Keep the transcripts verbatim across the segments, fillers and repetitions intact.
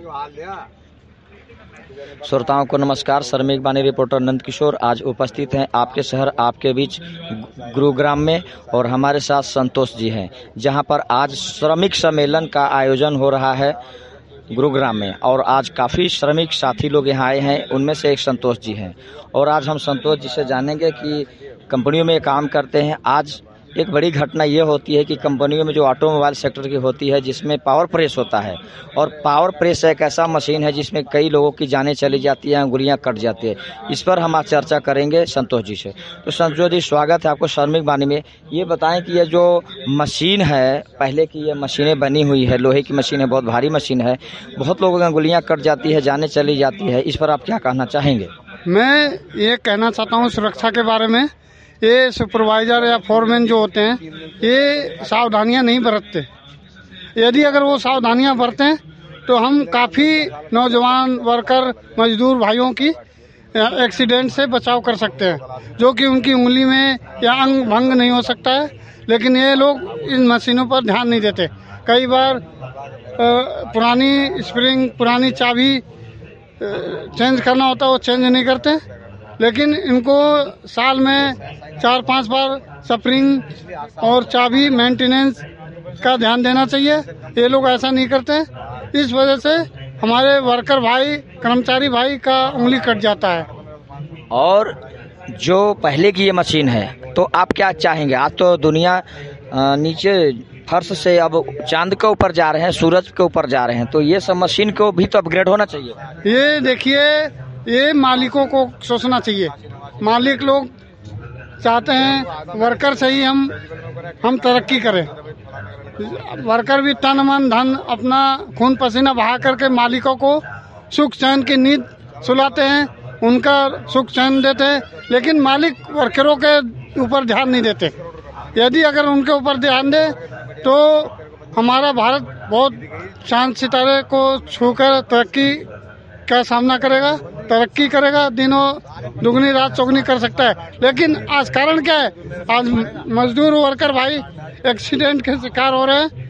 श्रोताओं को नमस्कार। श्रमिक बानी रिपोर्टर नंद किशोर आज उपस्थित हैं आपके शहर आपके बीच गुरुग्राम में, और हमारे साथ संतोष जी हैं, जहां पर आज श्रमिक सम्मेलन का आयोजन हो रहा है गुरुग्राम में। और आज काफ़ी श्रमिक साथी लोग यहाँ आए हैं, उनमें से एक संतोष जी हैं। और आज हम संतोष जी से जानेंगे कि कंपनियों में काम करते हैं। आज एक बड़ी घटना ये होती है कि कंपनियों में जो ऑटोमोबाइल सेक्टर की होती है, जिसमें पावर प्रेस होता है, और पावर प्रेस एक ऐसा मशीन है जिसमें कई लोगों की जानें चली जाती हैं, अंगुलियां कट जाती है। इस पर हम आज चर्चा करेंगे संतोष जी से। तो संतोष जी, स्वागत है आपको श्रमिक बानी में। ये बताएं कि ये जो मशीन है, पहले की ये मशीनें बनी हुई है, लोहे की मशीन है, बहुत भारी मशीन है, बहुत लोगों की अंगुलियाँ कट जाती है, जानें चली जाती है, इस पर आप क्या कहना चाहेंगे? मैं ये कहना चाहता हूँ सुरक्षा के बारे में। ये सुपरवाइजर या फोरमैन जो होते हैं, ये सावधानियां नहीं बरतते। यदि अगर वो सावधानियां बरतें तो हम काफ़ी नौजवान वर्कर मजदूर भाइयों की एक्सीडेंट से बचाव कर सकते हैं, जो कि उनकी उंगली में या अंग भंग नहीं हो सकता है। लेकिन ये लोग इन मशीनों पर ध्यान नहीं देते। कई बार पुरानी स्प्रिंग, पुरानी चाबी चेंज करना होता है, वो चेंज नहीं करते। लेकिन इनको साल में चार पांच बार स्प्रिंग और चाबी मेंटेनेंस का ध्यान देना चाहिए। ये लोग ऐसा नहीं करते। इस वजह से हमारे वर्कर भाई, कर्मचारी भाई का उंगली कट जाता है। और जो पहले की ये मशीन है, तो आप क्या चाहेंगे? आज तो दुनिया नीचे फर्श से अब चांद के ऊपर जा रहे हैं, सूरज के ऊपर जा रहे हैं, तो ये सब मशीन को भी तो अपग्रेड होना चाहिए। ये देखिए, ये मालिकों को सोचना चाहिए। मालिक लोग चाहते हैं वर्कर से ही हम हम तरक्की करें। वर्कर भी तन मन धन अपना खून पसीना बहा करके मालिकों को सुख चैन की नींद सुलाते हैं, उनका सुख चैन देते हैं। लेकिन मालिक वर्करों के ऊपर ध्यान नहीं देते। यदि अगर उनके ऊपर ध्यान दे तो हमारा भारत बहुत चांद सितारे को छूकर तरक्की का सामना करेगा, तरक्की करेगा, दिनों दुगनी रात चौगनी कर सकता है। लेकिन आज कारण क्या है? आज मजदूर वर्कर भाई एक्सीडेंट के शिकार हो रहे हैं।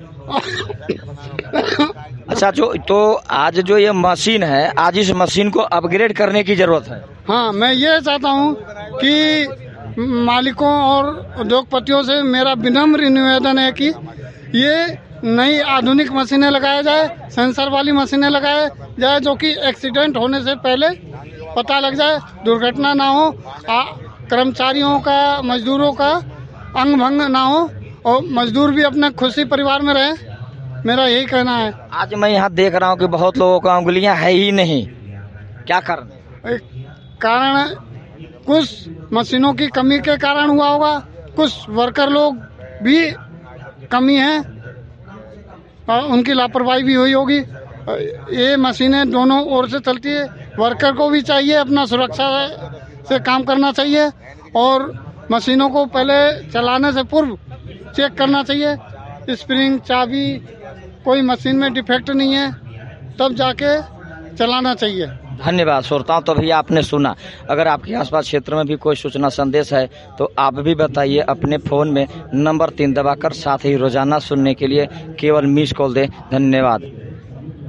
अच्छा, जो तो आज जो ये मशीन है, आज इस मशीन को अपग्रेड करने की जरूरत है। हाँ, मैं ये चाहता हूँ कि मालिकों और उद्योगपतियों से मेरा विनम्र निवेदन है कि ये नई आधुनिक मशीनें लगाया जाए, सेंसर वाली मशीनें लगाए जाए, जो कि एक्सीडेंट होने से पहले पता लग जाए, दुर्घटना ना हो, कर्मचारियों का, मजदूरों का अंग भंग ना हो, और मजदूर भी अपने खुशी परिवार में रहे। मेरा यही कहना है। आज मैं यहाँ देख रहा हूँ कि बहुत लोगों को अंगुलियाँ है ही नहीं, क्या कारण? कारण कुछ मशीनों की कमी के कारण हुआ होगा, कुछ वर्कर लोग भी कमी है, उनकी लापरवाही भी हुई होगी। ये मशीनें दोनों ओर से चलती है। वर्कर को भी चाहिए अपना सुरक्षा से काम करना चाहिए, और मशीनों को पहले चलाने से पूर्व चेक करना चाहिए। स्प्रिंग, चाबी, कोई मशीन में डिफेक्ट नहीं है, तब जाके चलाना चाहिए। धन्यवाद। श्रोताओं, तो अभी आपने सुना। अगर आपके आसपास क्षेत्र में भी कोई सूचना संदेश है तो आप भी बताइए अपने फोन में नंबर तीन दबाकर। साथ ही रोजाना सुनने के लिए केवल मिस कॉल दें। धन्यवाद।